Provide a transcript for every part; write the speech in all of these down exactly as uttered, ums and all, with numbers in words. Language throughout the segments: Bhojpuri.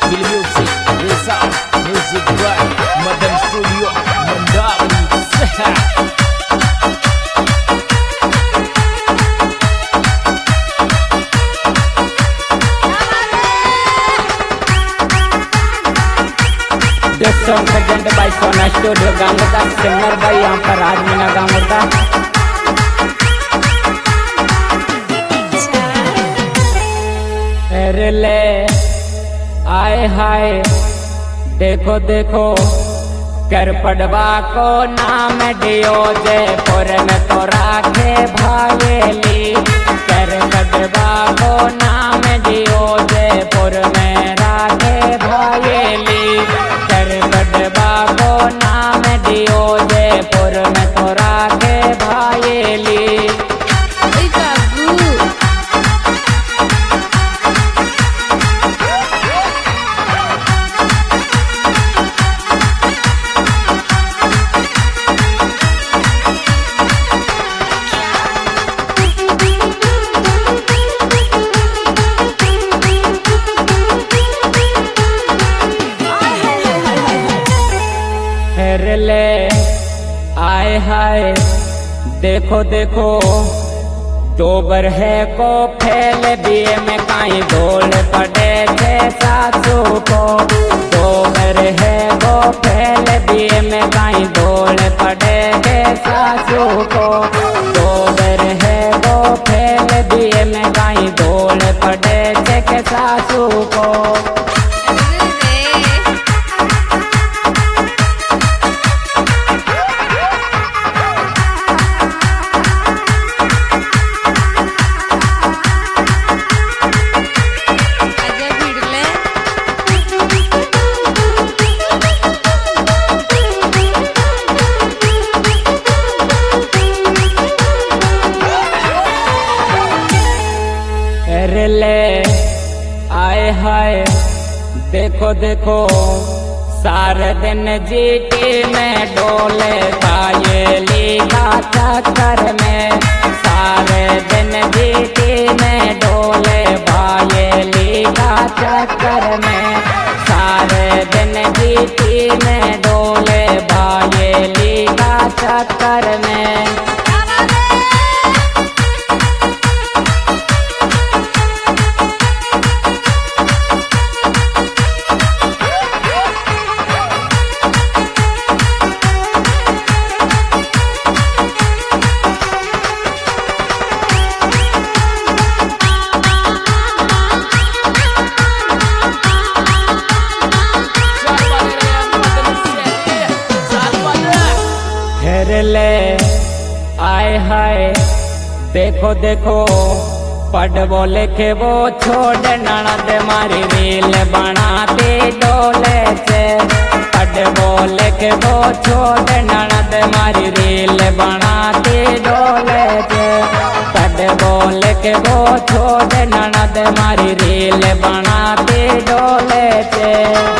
Nabil Music, Rizal, Music by Madam Studio, Mandari Sehat. This song presented by Sona Studio Gamurda, singer by यहाँ पर राजमीना गामुर्दा। अरे ले आए हाय देखो देखो कर पड़वा को नाम दियो जयपुर में तो राखे भावेली। कर पड़वा को नाम दियो जयपुर में राखे भावेली। कर पड़वा को नाम दियो जयपुर में तो राखे भावेली। ले आए हाय देखो देखो दोबर है को फैल दिए में काई ढोल पड़े थे सासू को। दोबर है को फैल दिए में काई ढोल पड़े थे सासू को। दोबर है को फैल दिए में काई ढोल पड़े थे के सासू को। ले आए हाय देखो देखो सारे दिन जीटी में डोले भायली का चक्कर में। सारे दिन जीटी में डोले भायली का चक्कर में। सारे दिन जीटी में डोले भायली का चक्कर में। ले आए हाय देखो देखो पढ़वो लिखे वो छोड़ ननद मारी रील बनाते डोले से। पढ़वो लिखे वो छोड़ ननद मारी रील बनाते डोले से। पढ़वो लिखे वो छोड़ ननद मारी रील बनाते डोले से।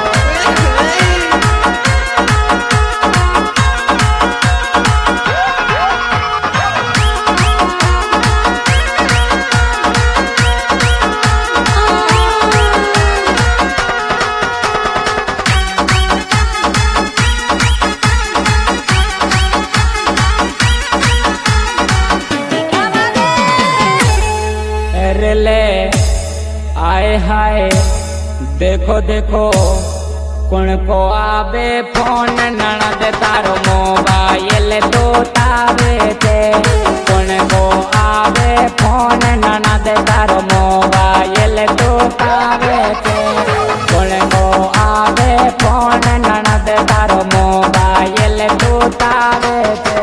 ले आए हाय देखो देखो कौन को आवे फोन ननद तारो मोबाइल तो तावे थे। कौन को आवे फोन ननद तारो मोबाइल तो तावे थे। कौन को आवे फोन ननद तारो मोबाइल तो तावे थे।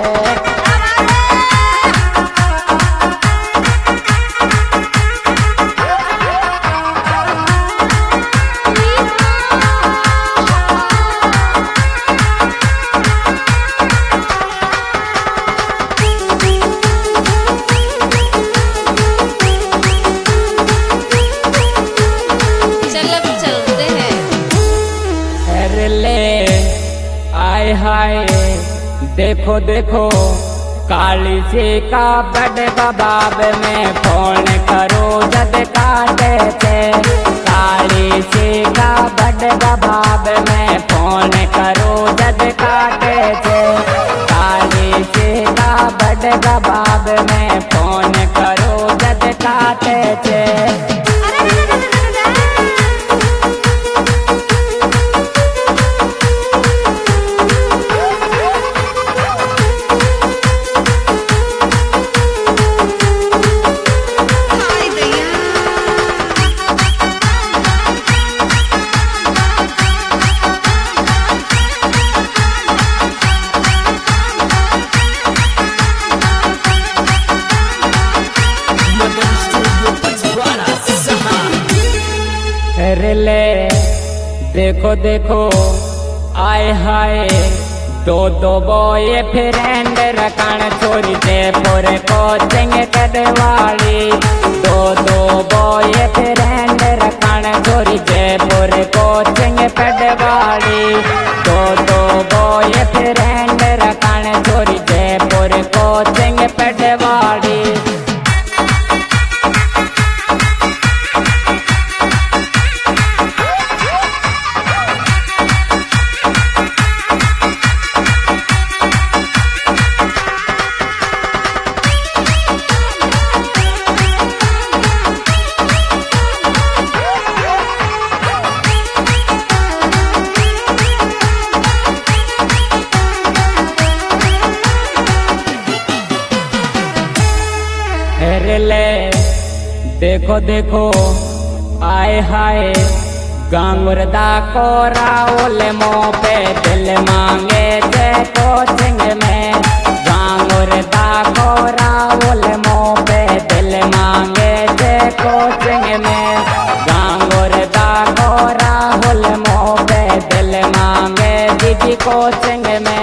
हाय देखो देखो काली से का बड़े बाबाब में फोन करो जद काटे थे। काली से का बड़े देखो देखो आए हाय दो दो बॉय फ्रेंड रखण छोरी जयपुर कोचिंग करवाली। दो दो बॉय फ्रेंड रखण छोरी जयपुर कोचिंग करवाली। दो दो बॉय फ्रेंड रखण छोरी जयपुर कोचिंग करवाली। ले देखो देखो आए हाय गांगुरदा को राहुल मोह पे दिल मांगे जे कोचिंग में। गांगुरदा को राहुल मोह पे दिल मांगे जे कोचिंग में। गांगुरदा को राहुल मोह पे दिल मांगे दीदी कोचिंग में।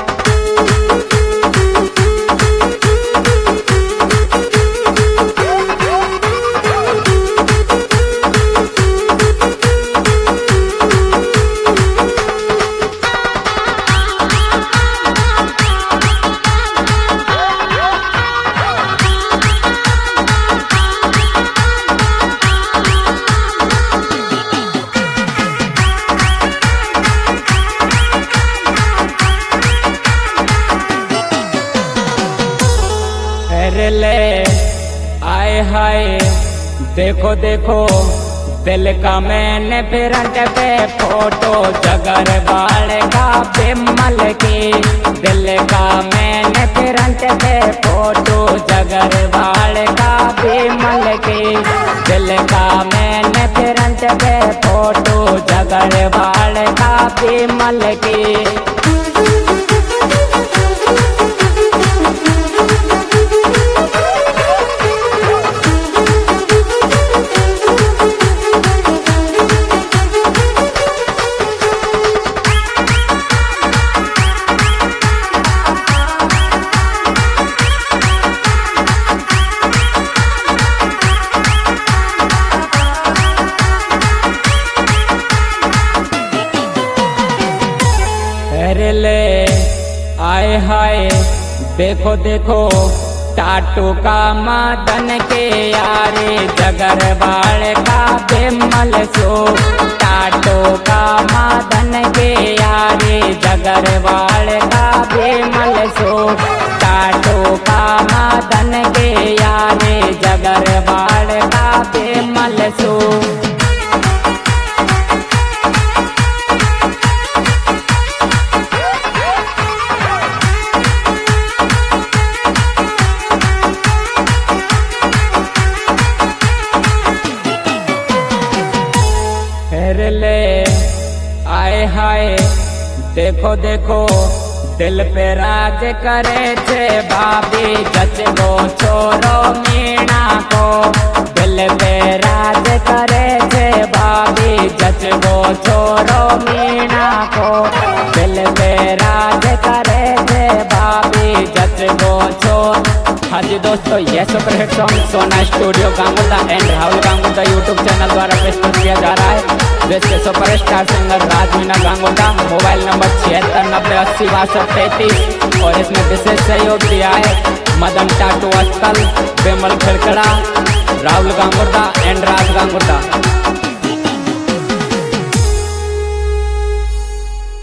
ले आए हाय देखो देखो दिल का मैंने फ्रंट पे फोटो जगर बाल का बिमल की। दिल का मैंने फ्रंट पे फोटो जगर बाल का बिमल की। दिल का मैंने फ्रंट पे फोटो जगर बाल का बिमल की। ले आए हाय देखो देखो टाटू का मदन के यारे जगर बाल का बिमल सो। टाटू का मदन के यारे जगर बाल का बिमल सो। टाटू का मदन के यारे जगर बाल का बिमल सो। ले आए हाय देखो देखो दिल पे राज करे छे भाभी जचबो छोरो मीणा को। दिल पे राज करे छे भाभी जचबो छोरो मीणा को। दिल पे राज करे छे भाभी जचबो छोरो। हाँ जी दोस्तों, ये superhit song Sona studio Gangurda and Rahul Gangurda YouTube channel द्वारा प्रस्तुत किया जा रहा है। जिसके superstar singer Rajmeena Gangurda, mobile number छिहत्तर नब्बे अस्सी बासठ तैतीस। और इसमें विशेष सहयोग दिया है मदन टाटू अस्तल, बिमल खिड़कड़ा, राहुल गांगुरदा एंड राज गांगुरदा।